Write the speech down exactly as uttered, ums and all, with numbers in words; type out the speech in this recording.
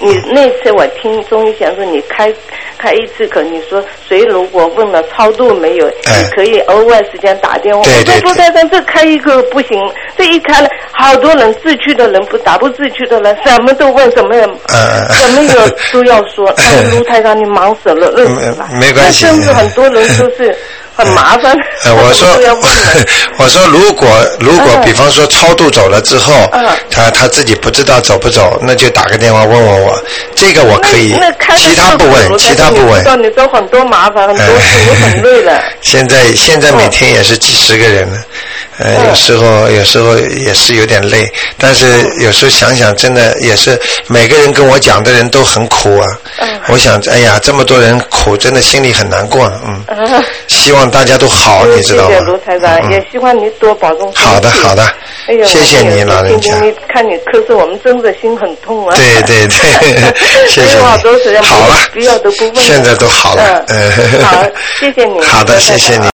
你那次我听中医讲说，你开开一次课，你说谁如果问了超度没有， 哎、 你可以额外时间打电话。 对对对。 我说卢台长，这开一个不行，这一开了，好多人自去的人不打，不自去的人什么都问，什么也、呃、什么有都要说。他说卢台长，你忙死了，累死了。 没关系。 甚至很多人都是。很麻烦。 呃，我说，我说，如果如果比方说超度走了之后，嗯、他他自己不知道走不走，那就打个电话问问我，这个我可以，其他不问，其他不问。 你知道，你说很多麻烦，很多事，我很累了。 现在现在每天也是几十个人了，呃，嗯、有时候有时候也是有点累，但是有时候想想，真的也是每个人跟我讲的人都很苦啊。嗯、我想，哎呀，这么多人苦，真的心里很难过，嗯。嗯希望大家都好，你知道吗？ 谢谢卢台长，嗯、也希望你多保重身体。 好的，好的。哎呦，谢谢你，老人家。 你看你咳嗽，我们真的心很痛啊。 对对对，谢谢你。 好多时间好了， 不要都不问。 现在都好了。 嗯，好，谢谢你。 好的，谢谢你。